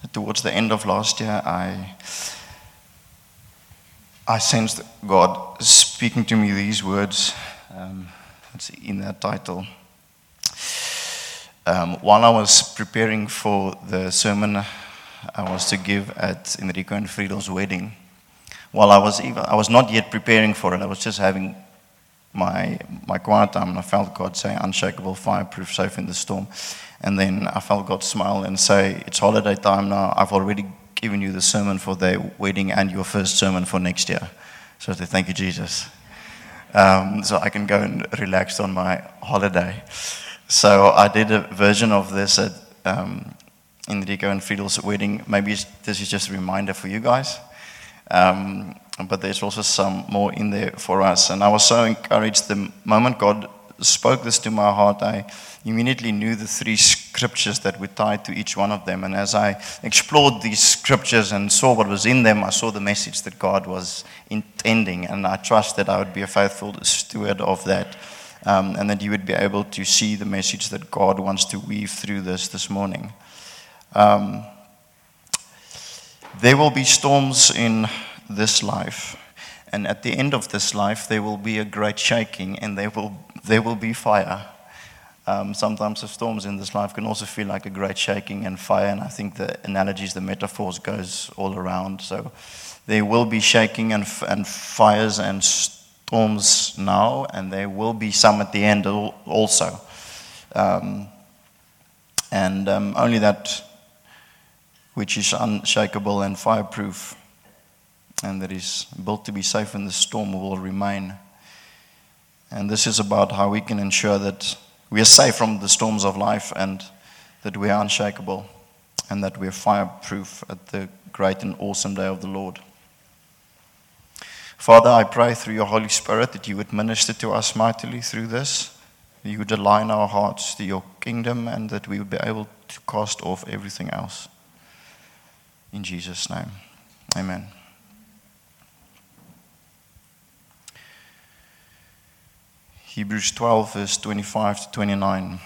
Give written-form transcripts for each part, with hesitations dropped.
towards the end of last year, I sensed God speaking to me these words. It's in that title. While I was preparing for the sermon I was to give at Enrico and Friedel's wedding, while I was not yet preparing for it, I was just having my quiet time, and I felt God say, "Unshakable, fireproof, safe in the storm." And then I felt God smile and say, "It's holiday time now. I've already given you the sermon for the wedding and your first sermon for next year." So I said, "Thank you, Jesus." So I can go and relax on my holiday. So I did a version of this at Enrico and Friedel's wedding. Maybe this is just a reminder for you guys. But there's also some more in there for us. And I was so encouraged the moment God spoke this to my heart, I immediately knew the 3 scriptures that were tied to each one of them. And as I explored these scriptures and saw what was in them, I saw the message that God was intending. And I trust that I would be a faithful steward of that. And that you would be able to see the message that God wants to weave through this morning. There will be storms in this life, and at the end of this life there will be a great shaking, and there will be fire. Sometimes the storms in this life can also feel like a great shaking and fire, and I think the analogies, the metaphors goes all around. So there will be shaking and fires and storms now, and there will be some at the end also. Only that which is unshakable and fireproof and that is built to be safe in the storm will remain. And this is about how we can ensure that we are safe from the storms of life, and that we are unshakable, and that we are fireproof at the great and awesome day of the Lord. Father, I pray through your Holy Spirit that you would minister to us mightily through this. You would align our hearts to your kingdom, and that we would be able to cast off everything else. In Jesus' name, amen. Hebrews 12, verse 25 to 29.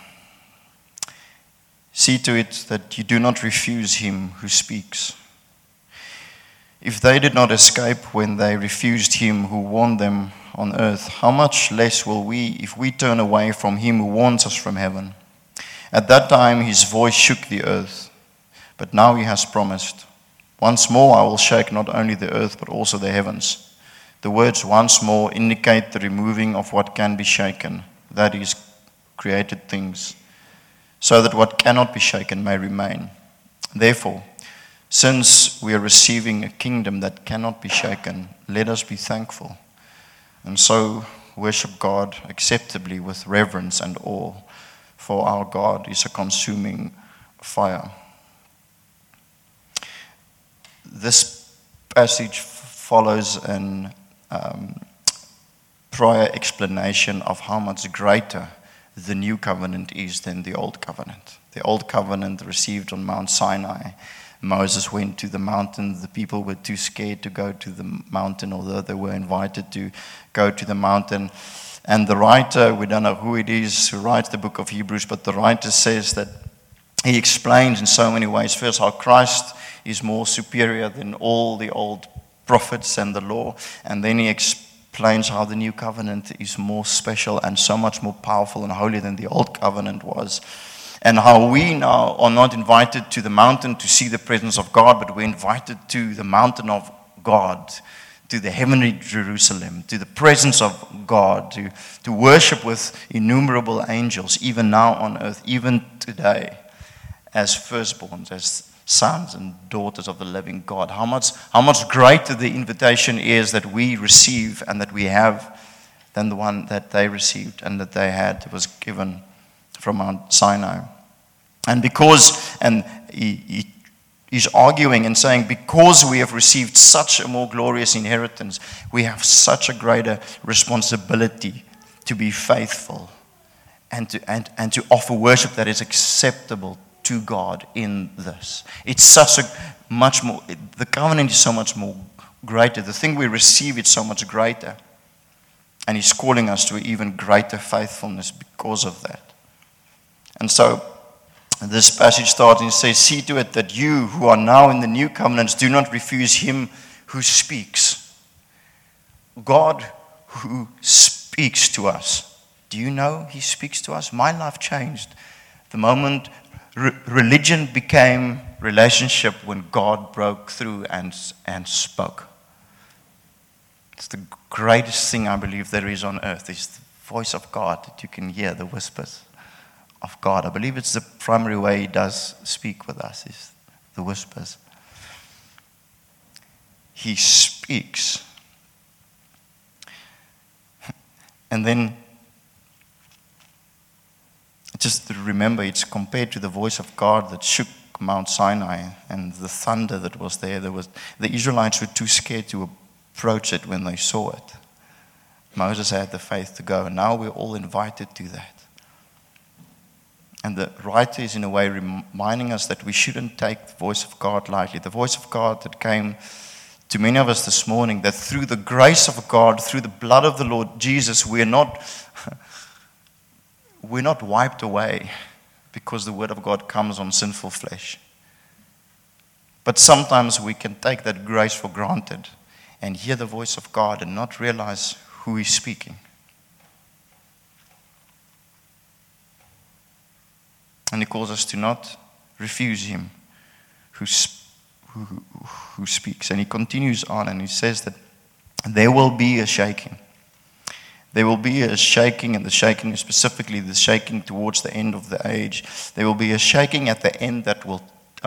See to it that you do not refuse him who speaks. If they did not escape when they refused him who warned them on earth, how much less will we if we turn away from him who warns us from heaven? At that time his voice shook the earth, but now he has promised, "Once more I will shake not only the earth but also the heavens." The words "once more" indicate the removing of what can be shaken, that is, created things, so that what cannot be shaken may remain. Therefore, since we are receiving a kingdom that cannot be shaken, let us be thankful, and so worship God acceptably with reverence and awe, for our God is a consuming fire. This passage follows an prior explanation of how much greater the new covenant is than the old covenant. The old covenant received on Mount Sinai. Moses went to the mountain. The people were too scared to go to the mountain, although they were invited to go to the mountain. And the writer, we don't know who it is who writes the book of Hebrews, but the writer says that he explains in so many ways, first, how Christ is more superior than all the old prophets and the law, and then he explains how the new covenant is more special and so much more powerful and holy than the old covenant was, and how we now are not invited to the mountain to see the presence of God, but we're invited to the mountain of God, to the heavenly Jerusalem, to the presence of God, to worship with innumerable angels, even now on earth, even today, as firstborns, as sons and daughters of the living God. How much greater the invitation is that we receive and that we have than the one that they received and that they had was given from Mount Sinai. And he's arguing and saying, because we have received such a more glorious inheritance, we have such a greater responsibility to be faithful and to offer worship that is acceptable to God in this. It's such a much more, the covenant is so much more greater. The thing we receive is so much greater. And he's calling us to even greater faithfulness because of that. And so this passage starts and says, "See to it that you who are now in the new covenants do not refuse him who speaks." God who speaks to us. Do you know he speaks to us? My life changed the moment religion became relationship, when God broke through and spoke. It's the greatest thing I believe there is on earth, is the voice of God, that you can hear the whispers of God. I believe it's the primary way he does speak with us, is the whispers. He speaks. And then just remember, it's compared to the voice of God that shook Mount Sinai and the thunder that was there. The Israelites were too scared to approach it when they saw it. Moses had the faith to go, and now we're all invited to that. And the writer is in a way reminding us that we shouldn't take the voice of God lightly. The voice of God that came to many of us this morning, that through the grace of God, through the blood of the Lord Jesus, we're not wiped away because the word of God comes on sinful flesh. But sometimes we can take that grace for granted and hear the voice of God and not realize who is speaking. And he calls us to not refuse him who speaks. And he continues on and he says that there will be a shaking. There will be a shaking, and the shaking is specifically the shaking towards the end of the age. There will be a shaking at the end that will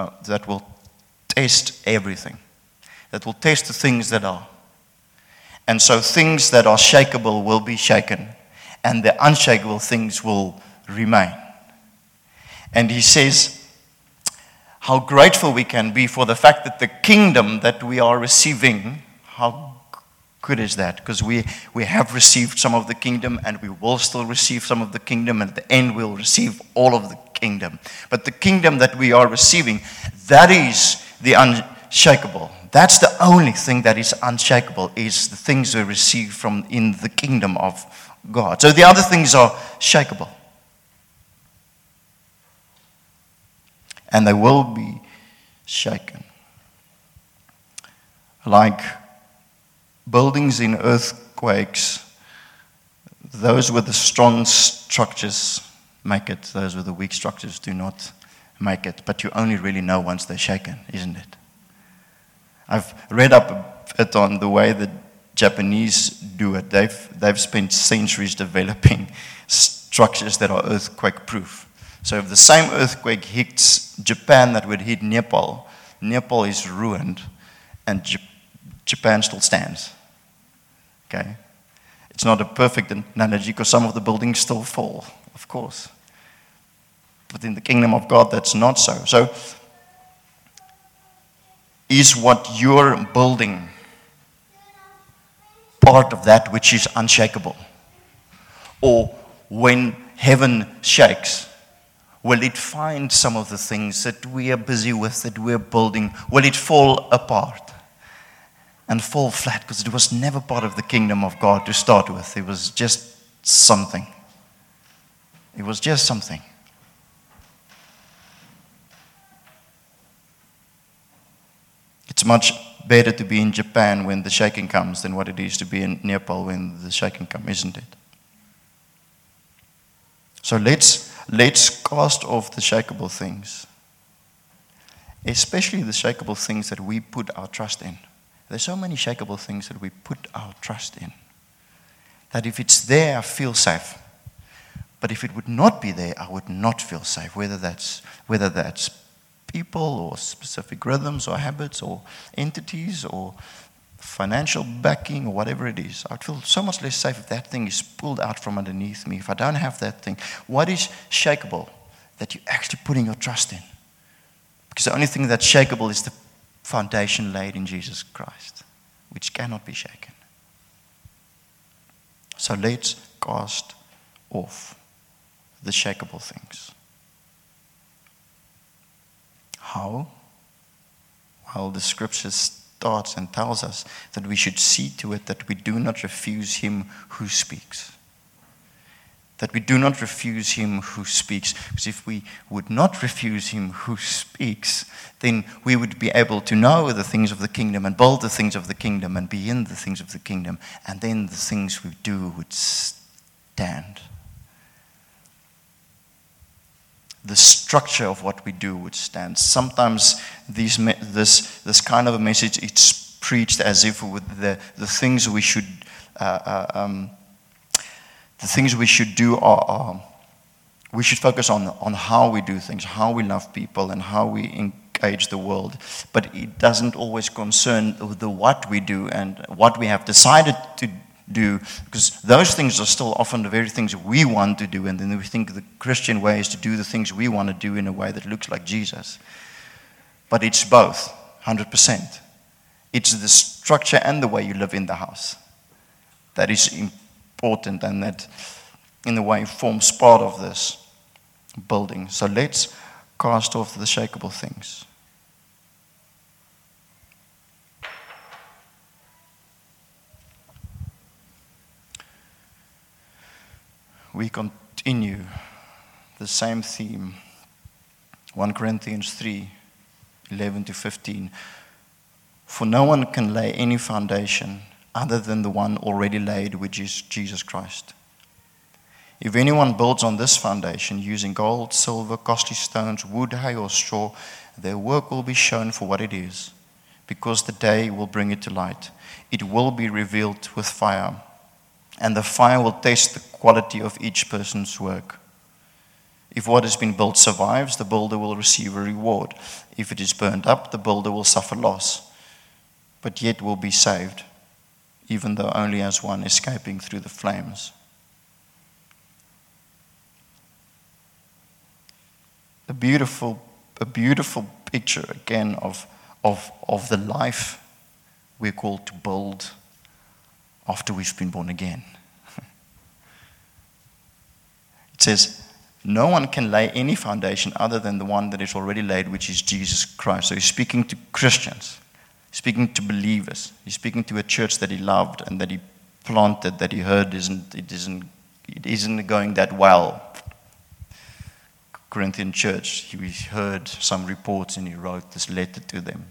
test everything, that will test the things that are. And so things that are shakeable will be shaken, and the unshakable things will remain. And he says how grateful we can be for the fact that the kingdom that we are receiving, how good is that? Because we have received some of the kingdom, and we will still receive some of the kingdom, and at the end we'll receive all of the kingdom. But the kingdom that we are receiving, that is the unshakable. That's the only thing that is unshakable, is the things we receive from in the kingdom of God. So the other things are shakeable. And they will be shaken. Like buildings in earthquakes, those with the strong structures make it. Those with the weak structures do not make it. But you only really know once they're shaken, isn't it? I've read up a bit on the way the Japanese do it. They've spent centuries developing structures that are earthquake-proof. So if the same earthquake hits Japan that would hit Nepal, Nepal is ruined, and Japan still stands. Okay? It's not a perfect analogy because some of the buildings still fall, of course. But in the kingdom of God, that's not so. So, is what you're building part of that which is unshakable? Or when heaven shakes, will it find some of the things that we are busy with, that we're building? Will it fall apart and fall flat? Because it was never part of the kingdom of God to start with. It was just something. It was just something. It's much better to be in Japan when the shaking comes than what it is to be in Nepal when the shaking comes, isn't it? So let's cast off the shakeable things, especially the shakeable things that we put our trust in. There's so many shakeable things that we put our trust in, that if it's there, I feel safe. But if it would not be there, I would not feel safe, whether that's people or specific rhythms or habits or entities or financial backing or whatever it is. I'd feel so much less safe if that thing is pulled out from underneath me. If I don't have that thing, what is shakeable that you're actually putting your trust in? Because the only thing that's shakeable is the foundation laid in Jesus Christ, which cannot be shaken. So let's cast off the shakeable things. How? Well, the scripture starts and tells us that we should see to it that we do not refuse him who speaks. That we do not refuse him who speaks. Because if we would not refuse him who speaks, then we would be able to know the things of the kingdom and build the things of the kingdom and be in the things of the kingdom. And then the things we do would stand. The structure of what we do would stand. Sometimes this kind of a message, it's preached as if with the things we should the things we should do are we should focus on how we do things, how we love people, and how we engage the world. But it doesn't always concern the what we do and what we have decided to do, because those things are still often the very things we want to do, and then we think the Christian way is to do the things we want to do in a way that looks like Jesus. But it's both, 100%. It's the structure and the way you live in the house that is important, and that in a way forms part of this building. So let's cast off the shakeable things. We continue the same theme. 1 Corinthians 3:11-15. For no one can lay any foundation other than the one already laid, which is Jesus Christ. If anyone builds on this foundation using gold, silver, costly stones, wood, hay, or straw, their work will be shown for what it is, because the day will bring it to light. It will be revealed with fire, and the fire will test the quality of each person's work. If what has been built survives, the builder will receive a reward. If it is burned up, the builder will suffer loss, but yet will be saved, even though only as one escaping through the flames. A beautiful picture again of the life we're called to build after we've been born again. It says, no one can lay any foundation other than the one that is already laid, which is Jesus Christ. So he's speaking to Christians, speaking to believers. He's speaking to a church that he loved and that he planted, that he heard it isn't going that well. Corinthian church, he heard some reports and he wrote this letter to them.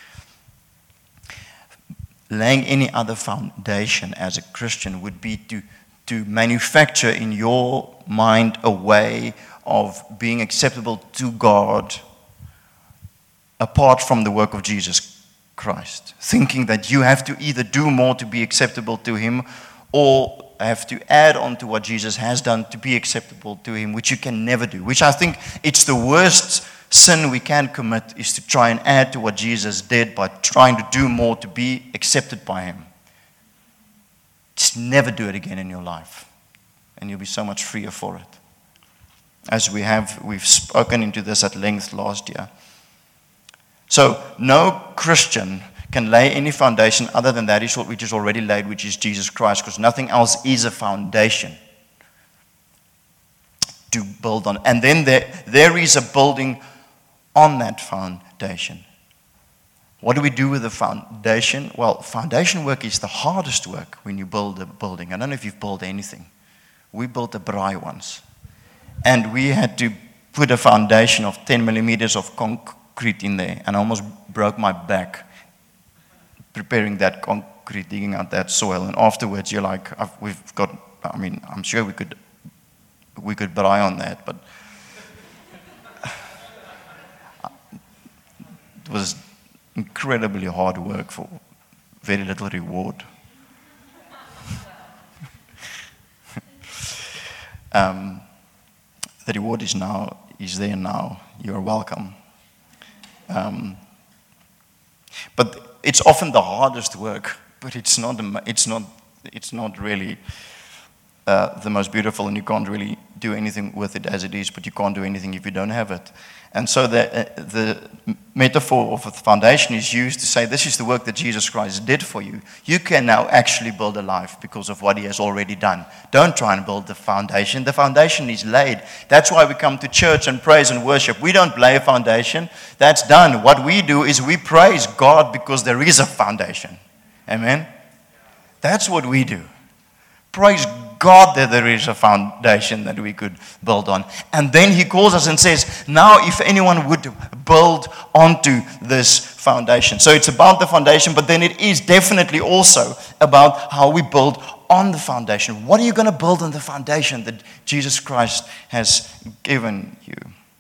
Laying any other foundation as a Christian would be to manufacture in your mind a way of being acceptable to God apart from the work of Jesus Christ. Thinking that you have to either do more to be acceptable to him, or have to add on to what Jesus has done to be acceptable to him, which you can never do. Which I think it's the worst sin we can commit, is to try and add to what Jesus did by trying to do more to be accepted by him. Just never do it again in your life, and you'll be so much freer for it. As we've spoken into this at length last year. So no Christian can lay any foundation other than that which is already laid, which is Jesus Christ, because nothing else is a foundation to build on. And then there is a building on that foundation. What do we do with the foundation? Well, foundation work is the hardest work when you build a building. I don't know if you've built anything. We built a braai once. And we had to put a foundation of 10 millimeters of concrete in there. And I almost broke my back preparing that concrete, digging out that soil. And afterwards, you're like, I'm sure we could braai on that. But it was incredibly hard work for very little reward. The reward is there now. You're welcome. But it's often the hardest work, but it's not really the most beautiful, and you can't really do anything with it as it is, but you can't do anything if you don't have it. And so the metaphor of the foundation is used to say, this is the work that Jesus Christ did for you. You can now actually build a life because of what he has already done. Don't try and build the foundation. The foundation is laid. That's why we come to church and praise and worship. We don't lay a foundation. That's done. What we do is we praise God because there is a foundation. Amen? That's what we do. Praise God that there is a foundation that we could build on. And then he calls us and says, now if anyone would build onto this foundation. So it's about the foundation, but then it is definitely also about how we build on the foundation. What are you going to build on the foundation that Jesus Christ has given you?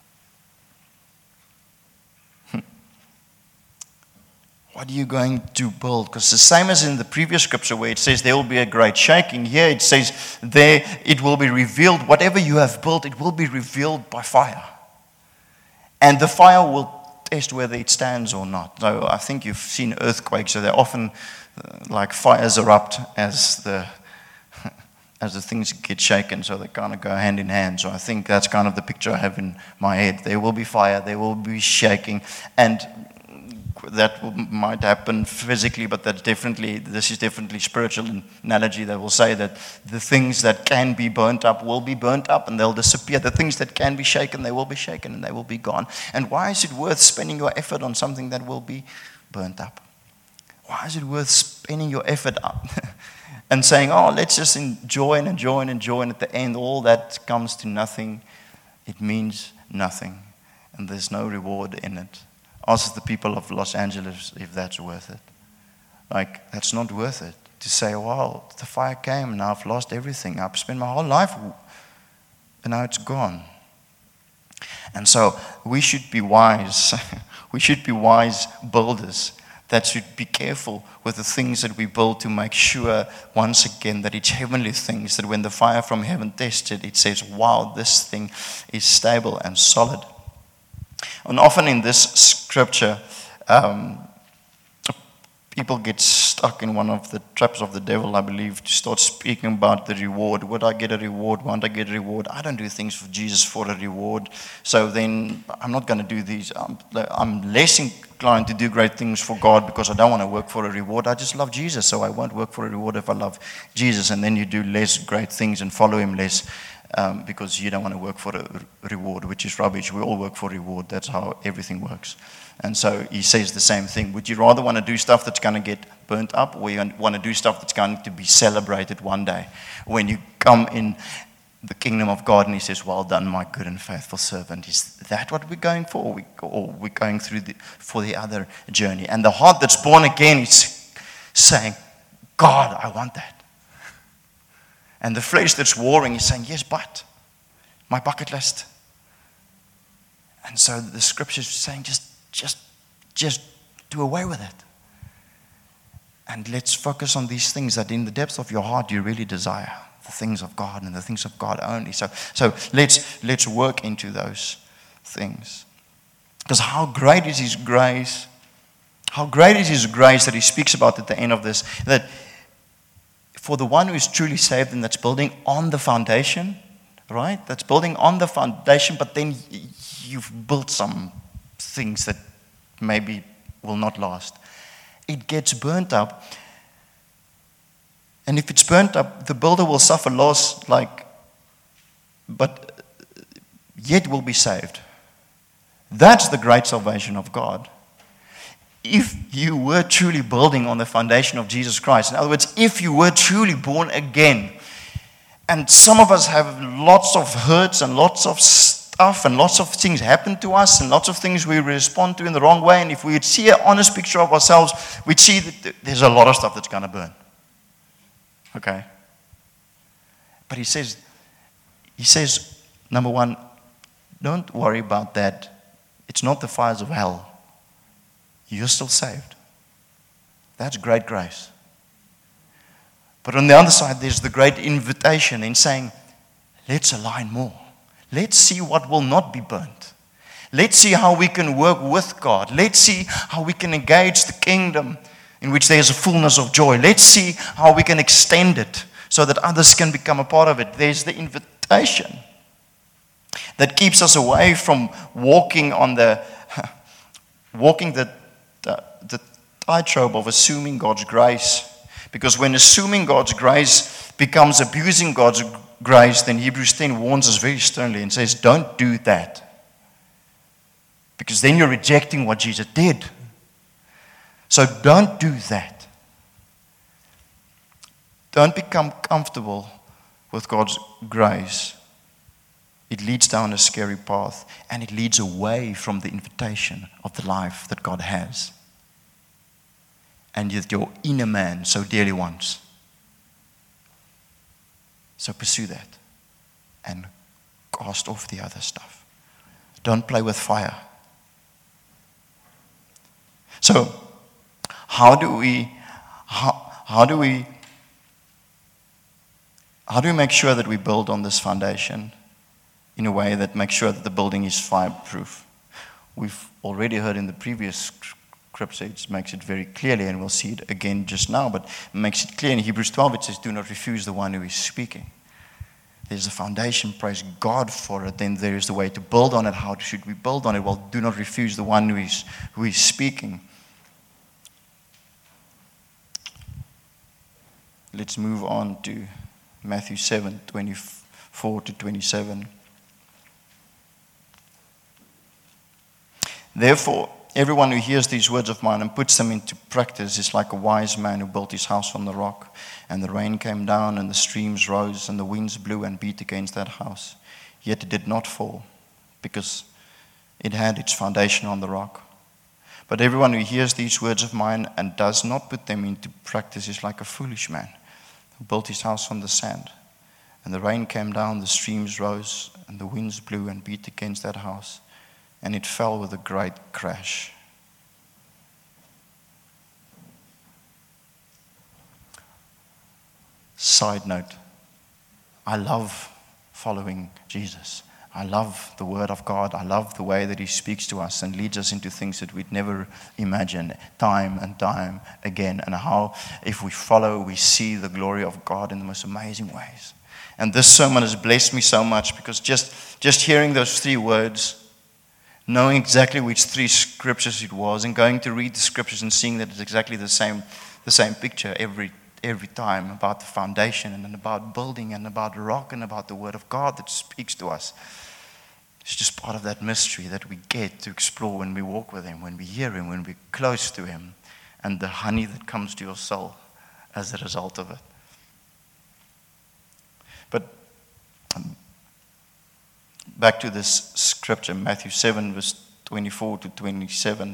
What are you going to build? Because the same as in the previous scripture where it says there will be a great shaking, here it says there it will be revealed. Whatever you have built, it will be revealed by fire. And the fire will test whether it stands or not. So I think you've seen earthquakes, so they're often like fires erupt as the things get shaken, so they kind of go hand in hand. So I think that's kind of the picture I have in my head. There will be fire, there will be shaking, and that might happen physically, but this is definitely spiritual analogy that will say that the things that can be burnt up will be burnt up and they'll disappear. The things that can be shaken, they will be shaken and they will be gone. And why is it worth spending your effort on something that will be burnt up? Why is it worth spending your effort up and saying, oh, let's just enjoy and enjoy and enjoy, and at the end all that comes to nothing? It means nothing and there's no reward in it. Ask the people of Los Angeles if that's worth it. Like, that's not worth it. To say, wow, the fire came, now I've lost everything. I've spent my whole life, and now it's gone. And so, we should be wise. We should be wise builders that should be careful with the things that we build to make sure, once again, that it's heavenly things, that when the fire from heaven tests it, it says, wow, this thing is stable and solid. And often in this scripture, people get stuck in one of the traps of the devil, I believe, to start speaking about the reward. Would I get a reward? Won't I get a reward? I don't do things for Jesus for a reward. So then I'm not going to do these. I'm less inclined to do great things for God because I don't want to work for a reward. I just love Jesus, so I won't work for a reward if I love Jesus. And then you do less great things and follow him less. Because you don't want to work for a reward, which is rubbish. We all work for a reward. That's how everything works. And so he says the same thing. Would you rather want to do stuff that's going to get burnt up, or you want to do stuff that's going to be celebrated one day when you come in the kingdom of God and he says, well done, my good and faithful servant? Is that what we're going for? Or we're going through for the other journey? And the heart that's born again is saying, God, I want that. And the flesh that's warring is saying, yes, but my bucket list. And so the scriptures are saying, just do away with it. And let's focus on these things that in the depths of your heart you really desire. The things of God and the things of God only. So let's work into those things. Because how great is his grace? How great is his grace that he speaks about at the end of this, that for the one who is truly saved and that's building on the foundation, right? That's building on the foundation, but then you've built some things that maybe will not last. It gets burnt up. And if it's burnt up, the builder will suffer loss, but yet will be saved. That's the great salvation of God. If you were truly building on the foundation of Jesus Christ, in other words, if you were truly born again, and some of us have lots of hurts and lots of stuff and lots of things happen to us and lots of things we respond to in the wrong way, and if we would see an honest picture of ourselves, we'd see that there's a lot of stuff that's going to burn. Okay? But he says, number one, don't worry about that. It's not the fires of hell. You're still saved. That's great grace. But on the other side, there's the great invitation in saying, let's align more. Let's see what will not be burnt. Let's see how we can work with God. Let's see how we can engage the kingdom in which there's a fullness of joy. Let's see how we can extend it so that others can become a part of it. There's the invitation that keeps us away from walking the tightrope of assuming God's grace. Because when assuming God's grace becomes abusing God's grace, then Hebrews 10 warns us very sternly and says, don't do that. Because then you're rejecting what Jesus did. So don't do that. Don't become comfortable with God's grace, it leads down a scary path, and it leads away from the invitation of the life that God has and that your inner man so dearly wants. So pursue that and cast off the other stuff. Don't play with fire. So, how do we make sure that we build on this foundation in a way that makes sure that the building is fireproof? We've already heard in the previous scripture, it makes it very clearly, and we'll see it again just now, but it makes it clear in Hebrews 12, it says, do not refuse the one who is speaking. There's a foundation, praise God for it. Then there is the way to build on it. How should we build on it? Well, do not refuse the one who is speaking. Let's move on to Matthew 7:24 to 27. Therefore, everyone who hears these words of mine and puts them into practice is like a wise man who built his house on the rock. And the rain came down, and the streams rose, and the winds blew and beat against that house. Yet it did not fall, because it had its foundation on the rock. But everyone who hears these words of mine and does not put them into practice is like a foolish man who built his house on the sand. And the rain came down, the streams rose, and the winds blew and beat against that house. And it fell with a great crash. Side note, I love following Jesus. I love the Word of God. I love the way that He speaks to us and leads us into things that we'd never imagine, time and time again. And how, if we follow, we see the glory of God in the most amazing ways. And this sermon has blessed me so much, because just hearing those 3 words, knowing exactly which 3 scriptures it was, and going to read the scriptures and seeing that it's exactly the same picture every time, about the foundation and about building and about rock and about the Word of God that speaks to us. It's just part of that mystery that we get to explore when we walk with Him, when we hear Him, when we're close to Him, and the honey that comes to your soul as a result of it. But back to this scripture, Matthew 7, verse 24 to 27.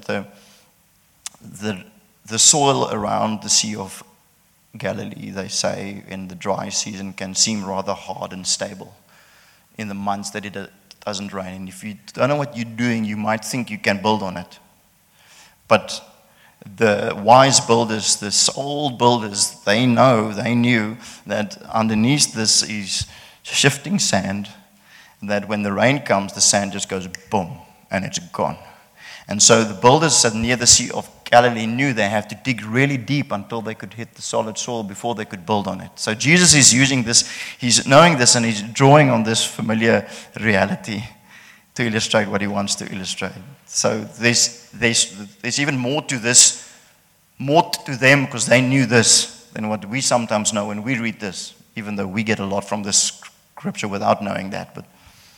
The soil around the Sea of Galilee, they say, in the dry season can seem rather hard and stable in the months that it doesn't rain. And if you don't know what you're doing, you might think you can build on it. But the wise builders, the old builders, they knew that underneath this is shifting sand, that when the rain comes, the sand just goes boom, and it's gone. And so the builders near the Sea of Galilee knew they have to dig really deep until they could hit the solid soil before they could build on it. So Jesus is using this, he's knowing this, and he's drawing on this familiar reality to illustrate what he wants to illustrate. So there's even more to this, more to them, because they knew this than what we sometimes know when we read this, even though we get a lot from this scripture without knowing that. But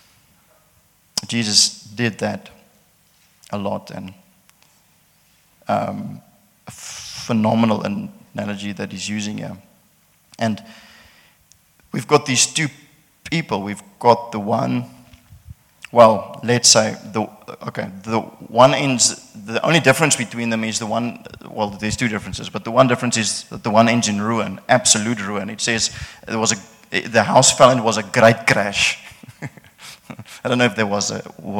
Jesus did that a lot, and a phenomenal analogy that he's using here. And we've got these 2 people. We've got the one, well, let's say, the one ends, the only difference between them is the one, well, there's 2 differences, but the one difference is that the one ends in ruin, absolute ruin. It says the house fell and it was a great crash. I don't know if there was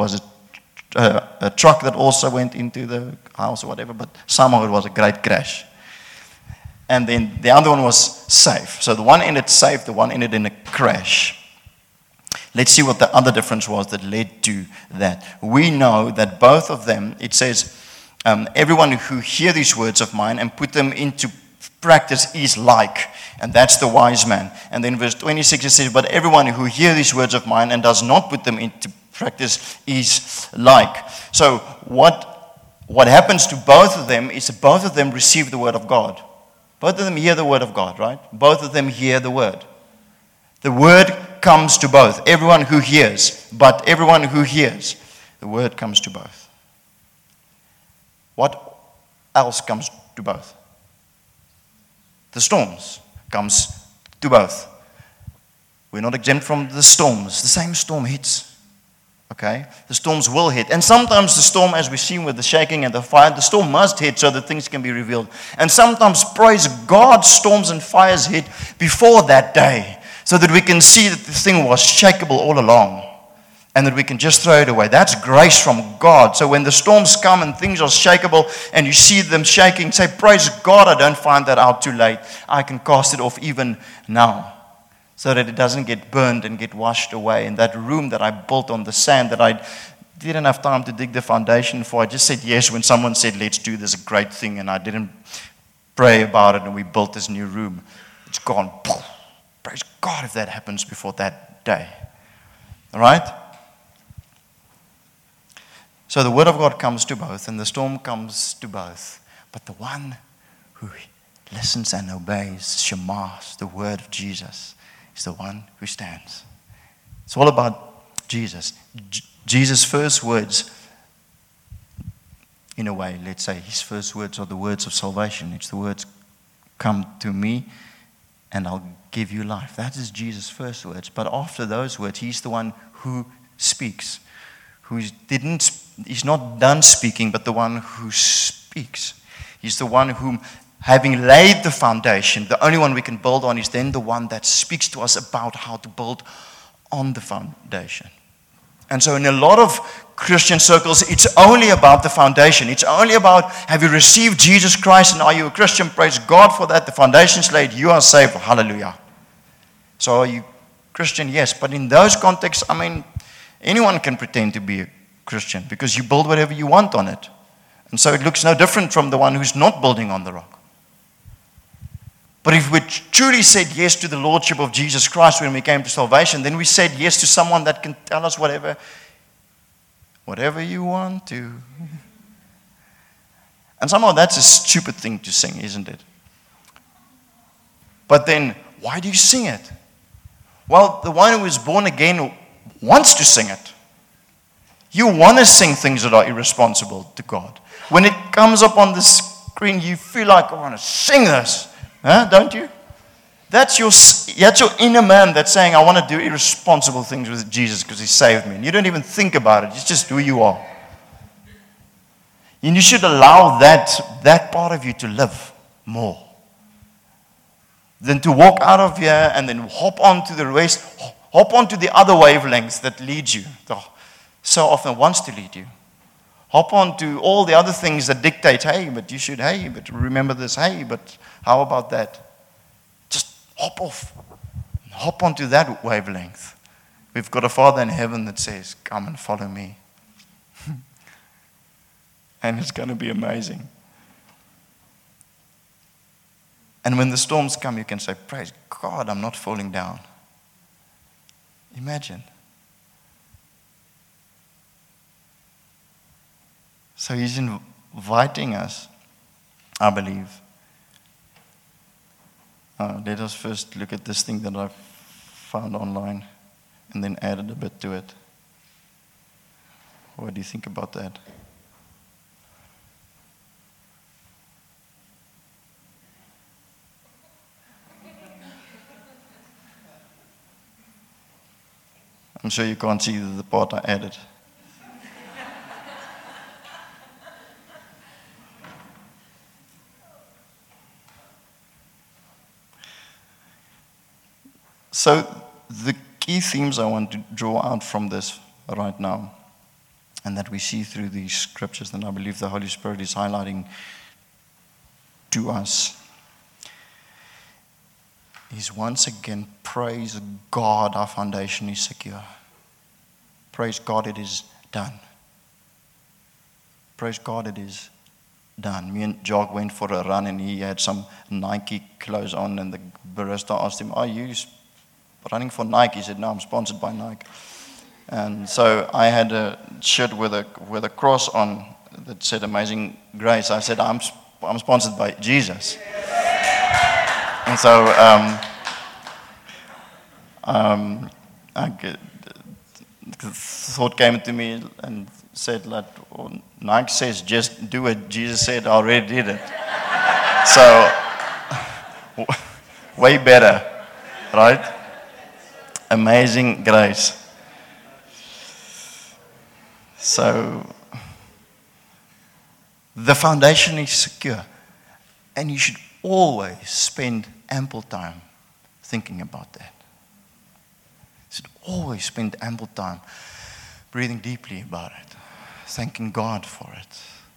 a truck that also went into the house or whatever, but somehow it was a great crash. And then the other one was safe. So the one ended safe, the one ended in a crash. Let's see what the other difference was that led to that. We know that both of them, it says, everyone who hear these words of mine and put them into practice is like, and that's the wise man. And then verse 26 it says, but everyone who hear these words of mine and does not put them into practice is like. So what happens to both of them is that both of them receive the word of God. Both of them hear the word of God, right? Both of them hear the word. The word comes to both. Everyone who hears, but everyone who hears, the word comes to both. What else comes to both? The storms comes to both. We're not exempt from the storms. The same storm hits. Okay? The storms will hit. And sometimes the storm, as we've seen with the shaking and the fire, the storm must hit so that things can be revealed. And sometimes, praise God, storms and fires hit before that day so that we can see that the thing was shakeable all along and that we can just throw it away. That's grace from God. So when the storms come and things are shakeable and you see them shaking, say, praise God, I don't find that out too late. I can cast it off even now, so that it doesn't get burned and get washed away. In that room that I built on the sand that I didn't have time to dig the foundation for, I just said yes when someone said, let's do this great thing, and I didn't pray about it, and we built this new room. It's gone. Praise God if that happens before that day. All right? So the word of God comes to both, and the storm comes to both. But the one who listens and obeys, Shema's, the word of Jesus, is the one who stands. It's all about Jesus. Jesus' first words, in a way, let's say, his first words are the words of salvation. It's the words, come to me and I'll give you life. That is Jesus' first words. But after those words, he's the one who speaks. He's not done speaking, but the one who speaks. He's the one whom, having laid the foundation, the only one we can build on is then the one that speaks to us about how to build on the foundation. And so in a lot of Christian circles, it's only about the foundation. It's only about, have you received Jesus Christ and are you a Christian? Praise God for that. The foundation's laid. You are saved. Hallelujah. So are you Christian? Yes. But in those contexts, anyone can pretend to be a Christian because you build whatever you want on it. And so it looks no different from the one who's not building on the rock. But if we truly said yes to the Lordship of Jesus Christ when we came to salvation, then we said yes to someone that can tell us whatever you want to. And somehow that's a stupid thing to sing, isn't it? But then, why do you sing it? Well, the one who is born again wants to sing it. You want to sing things that are irresponsible to God. When it comes up on the screen, you feel like, I want to sing this. Don't you? That's your inner man that's saying, I want to do irresponsible things with Jesus because he saved me. And you don't even think about it. It's just who you are. And you should allow that part of you to live more than to walk out of here and then hop onto the rest, hop onto the other wavelengths that lead you. So often wants to lead you. Hop on to all the other things that dictate, hey, but you should, hey, but remember this, hey, but how about that? Just hop off. Hop onto that wavelength. We've got a Father in heaven that says, come and follow me. And it's going to be amazing. And when the storms come, you can say, praise God, I'm not falling down. Imagine. So he's inviting us, I believe. Let us first look at this thing that I've found online and then added a bit to it. What do you think about that? I'm sure you can't see the part I added. So the key themes I want to draw out from this right now, and that we see through these scriptures, and I believe the Holy Spirit is highlighting to us, is once again, praise God, our foundation is secure. Praise God, it is done. Praise God, it is done. Me and Jog went for a run and he had some Nike clothes on, and the barista asked him, are you running for Nike? He said, no, I'm sponsored by Nike. And so I had a shirt with a cross on that said Amazing Grace. I said, I'm sponsored by Jesus. And so the thought came to me and said, like, well, Nike says just do it. Jesus said, I already did it. So way better, right? Amazing grace. So, the foundation is secure. And you should always spend ample time thinking about that. You should always spend ample time breathing deeply about it, thanking God for it.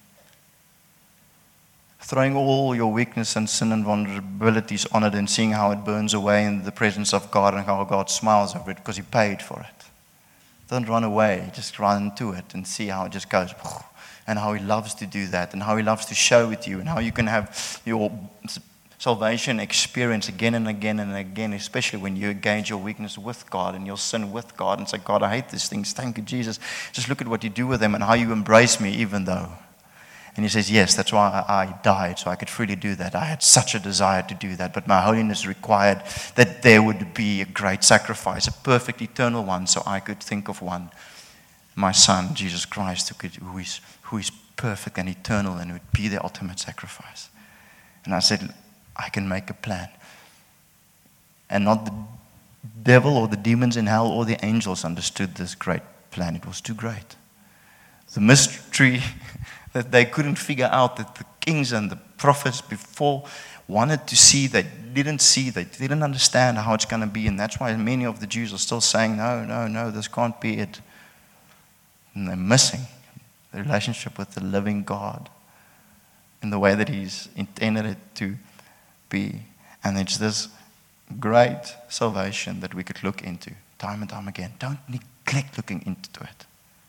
Throwing all your weakness and sin and vulnerabilities on it and seeing how it burns away in the presence of God and how God smiles over it because He paid for it. Don't run away, just run to it and see how it just goes. And how He loves to do that and how He loves to show it to you and how you can have your salvation experience again and again and again, especially when you engage your weakness with God and your sin with God and say, God, I hate these things. Thank you, Jesus. Just look at what you do with them and how you embrace me even though. And He says, yes, that's why I died, so I could freely do that. I had such a desire to do that, but my holiness required that there would be a great sacrifice, a perfect eternal one, so I could think of one, my Son, Jesus Christ, who is perfect and eternal and would be the ultimate sacrifice. And I said, I can make a plan. And not the devil or the demons in hell or the angels understood this great plan. It was too great. The mystery that they couldn't figure out, that the kings and the prophets before wanted to see, they didn't see, they didn't understand how it's going to be. And that's why many of the Jews are still saying, no, this can't be it. And they're missing the relationship with the living God in the way that He's intended it to be. And it's this great salvation that we could look into time and time again. Don't neglect looking into it.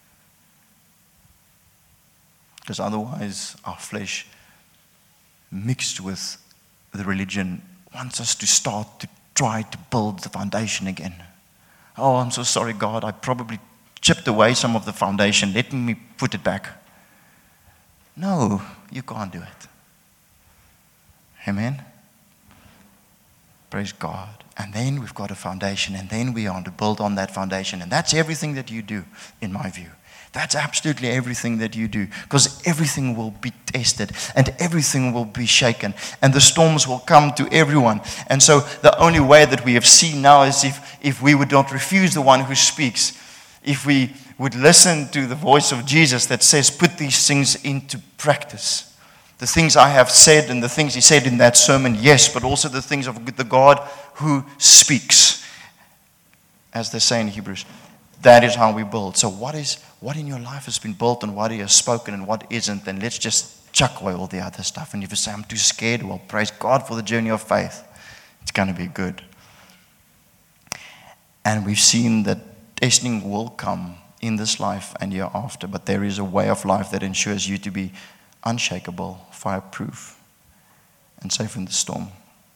Because otherwise our flesh mixed with the religion wants us to start to try to build the foundation again. Oh, I'm so sorry, God, I probably chipped away some of the foundation. Let me put it back. No, you can't do it. Amen? Praise God. And then we've got a foundation, and then we are to build on that foundation. And that's everything that you do, in my view. That's absolutely everything that you do, because everything will be tested and everything will be shaken and the storms will come to everyone. And so the only way that we have seen now is if we would not refuse the one who speaks, if we would listen to the voice of Jesus that says, put these things into practice. The things I have said and the things He said in that sermon, yes, but also the things of the God who speaks, as they say in Hebrews. That is how we build. So what in your life has been built and what He has spoken and what isn't? And let's just chuck away all the other stuff. And if you say, I'm too scared, well, praise God for the journey of faith. It's going to be good. And we've seen that testing will come in this life and hereafter. But there is a way of life that ensures you to be unshakable, fireproof, and safe in the storm.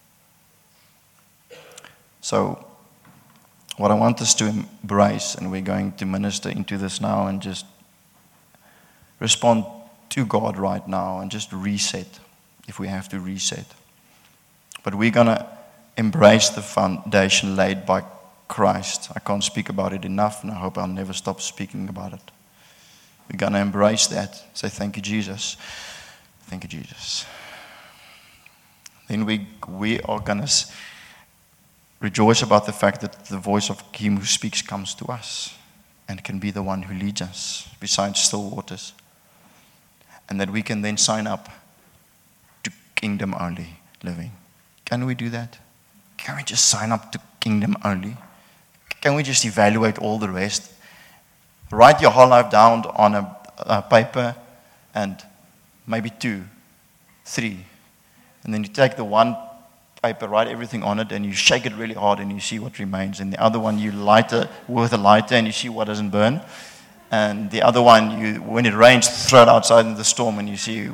So, what I want us to embrace, and we're going to minister into this now and just respond to God right now and just reset, if we have to reset. But we're going to embrace the foundation laid by Christ. I can't speak about it enough, and I hope I'll never stop speaking about it. We're going to embrace that. Say, thank you, Jesus. Thank you, Jesus. Then we are going to rejoice about the fact that the voice of Him who speaks comes to us and can be the one who leads us beside still waters. And that we can then sign up to kingdom only living. Can we do that? Can we just sign up to kingdom only? Can we just evaluate all the rest? Write your whole life down on a paper and maybe 2, 3. And then you take the one paper, write everything on it, and you shake it really hard and you see what remains. And the other one you light it with a lighter and you see what doesn't burn. And the other one, when it rains, throw it outside in the storm and you see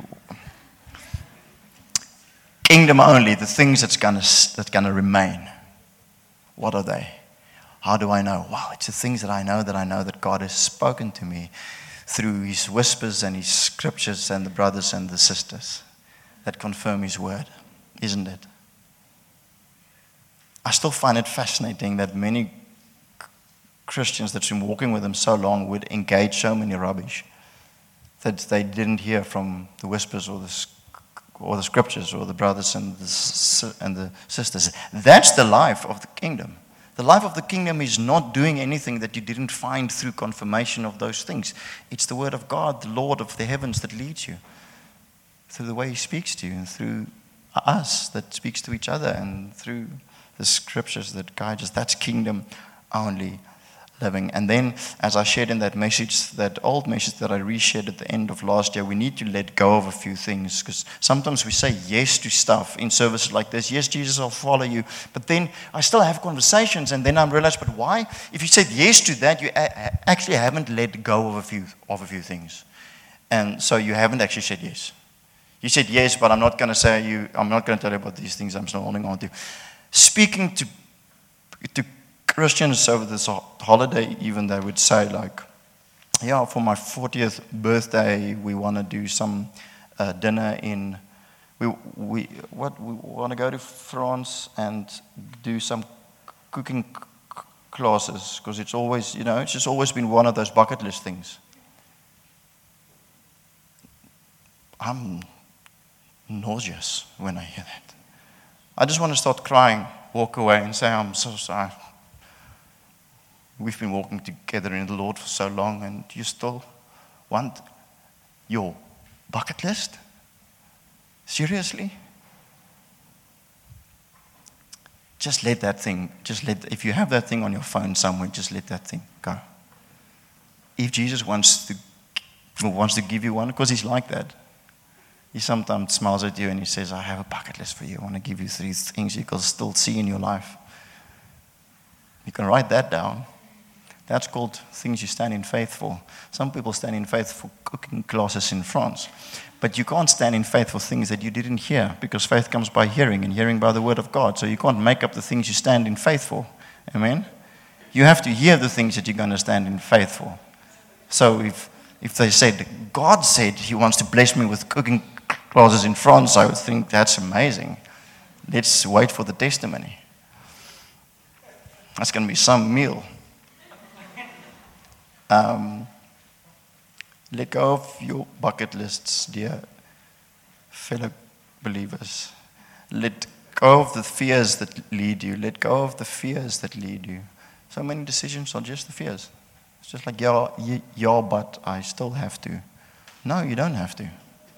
kingdom only, the things that's gonna remain. What are they? How do I know? Wow, it's the things that I know that God has spoken to me through His whispers and His scriptures and the brothers and the sisters that confirm His word, isn't it? I still find it fascinating that many Christians that's been walking with Him so long would engage so many rubbish that they didn't hear from the whispers or the scriptures or the brothers and the sisters. That's the life of the kingdom. The life of the kingdom is not doing anything that you didn't find through confirmation of those things. It's the word of God, the Lord of the heavens, that leads you through the way he speaks to you, and through us that speaks to each other, and through the scriptures that guide us. That's kingdom only living. And then, as I shared in that message, that old message that I reshared at the end of last year, we need to let go of a few things, because sometimes we say yes to stuff in services like this. Yes, Jesus, I'll follow you. But then I still have conversations, and then I realize, but why? If you said yes to that, you actually haven't let go of a few things. And so you haven't actually said yes. You said yes, but I'm not going to tell you about these things I'm still holding on to. Speaking to Christians over this holiday, even they would say, like, yeah, for my 40th birthday, we want to do some dinner in, we want to go to France and do some cooking classes, because it's always, it's just always been one of those bucket list things. I'm nauseous when I hear that. I just want to start crying, walk away and say, I'm so sorry. We've been walking together in the Lord for so long, and you still want your bucket list? Seriously? Just let that thing, if you have that thing on your phone somewhere, just let that thing go. If Jesus wants to give you one, because he's like that, he sometimes smiles at you and he says, I have a bucket list for you. I want to give you 3 things you can still see in your life. You can write that down. That's called things you stand in faith for. Some people stand in faith for cooking classes in France. But you can't stand in faith for things that you didn't hear, because faith comes by hearing, and hearing by the word of God. So you can't make up the things you stand in faith for. Amen? You have to hear the things that you're going to stand in faith for. So if they said, God said he wants to bless me with cooking classes in France, I would think that's amazing. Let's wait for the testimony. That's going to be some meal. Let go of your bucket lists, dear fellow believers. Let go of the fears that lead you. Let go of the fears that lead you. So many decisions are just the fears. It's just like, yeah, but I still have to. No, you don't have to.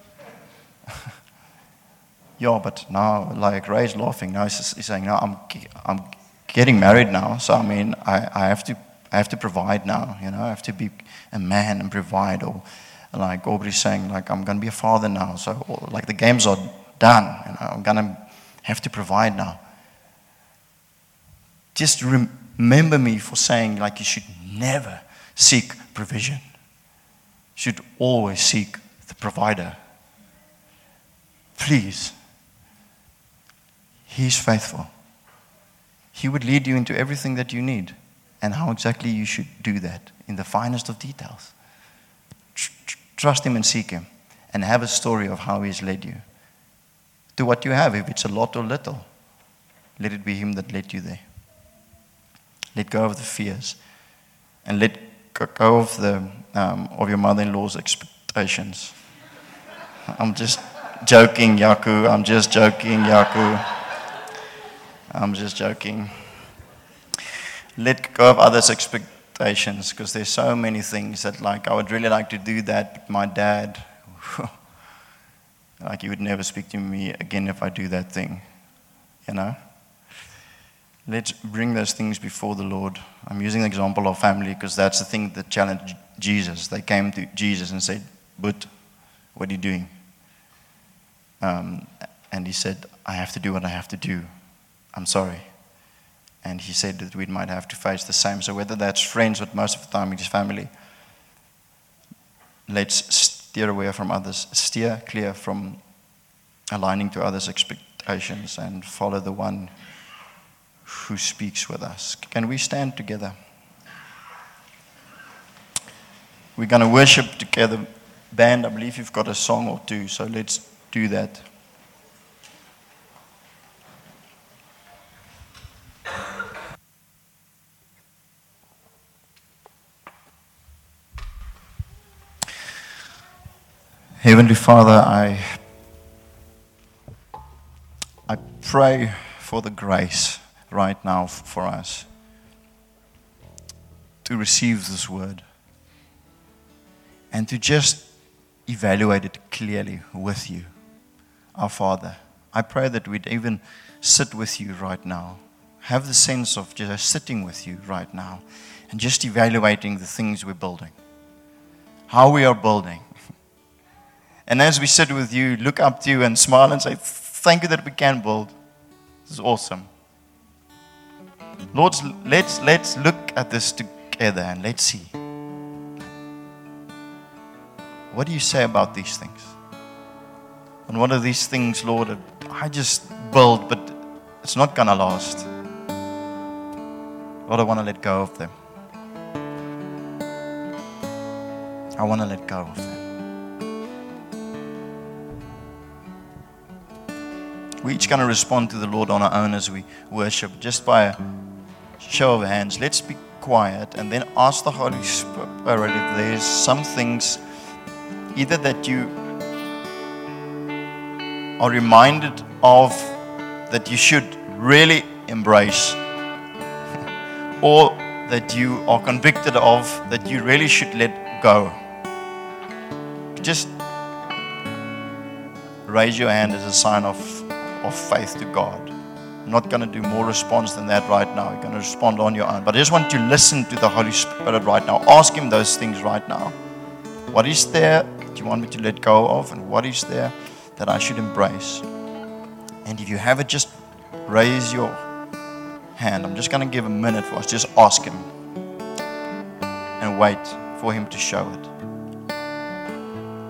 Yeah, but now, like Ray's laughing. Now he's saying, no, I'm getting married now. So I mean, I have to provide now. I have to be a man and provide. Or like Aubrey's saying, like, I'm going to be a father now. So like the games are done. I'm going to have to provide now. Just remember me for saying, like, you should never seek provision. You should always seek the provider. Please. He's faithful. He would lead you into everything that you need, and how exactly you should do that in the finest of details. Trust him and seek him, and have a story of how he's led you. Do what you have, if it's a lot or little. Let it be him that led you there. Let go of the fears, and let go of of your mother-in-law's expectations. I'm just joking, Yaku. I'm just joking, Yaku. I'm just joking. Let go of others' expectations, because there's so many things that, like, I would really like to do that, but my dad, like, he would never speak to me again if I do that thing, Let's bring those things before the Lord. I'm using the example of family because that's the thing that challenged Jesus. They came to Jesus and said, but what are you doing? And he said, I have to do what I have to do. I'm sorry. And he said that we might have to face the same. So whether that's friends, but most of the time it's family, let's steer away from others, steer clear from aligning to others' expectations, and follow the one who speaks with us. Can we stand together? We're going to worship together. Band, I believe you've got a song or two, so let's do that. Heavenly Father, I pray for the grace right now for us to receive this word and to just evaluate it clearly with you, our Father. I pray that we'd even sit with you right now, have the sense of just sitting with you right now and just evaluating the things we're building, how we are building. And as we sit with you, look up to you and smile and say, thank you that we can build. This is awesome. Lord, let's look at this together and let's see. What do you say about these things? And what are these things, Lord, that I just build, but it's not going to last? Lord, I want to let go of them. I want to let go of them. We're each going to respond to the Lord on our own as we worship, just by a show of hands. Let's be quiet and then ask the Holy Spirit if there's some things either that you are reminded of that you should really embrace, or that you are convicted of that you really should let go. Just raise your hand as a sign of faith to God. I'm not going to do more response than that right now. You're going to respond on your own. But I just want you to listen to the Holy Spirit right now. Ask Him those things right now. What is there that you want me to let go of? And what is there that I should embrace? And if you have it, just raise your hand. I'm just going to give a minute for us. Just ask Him and wait for Him to show it.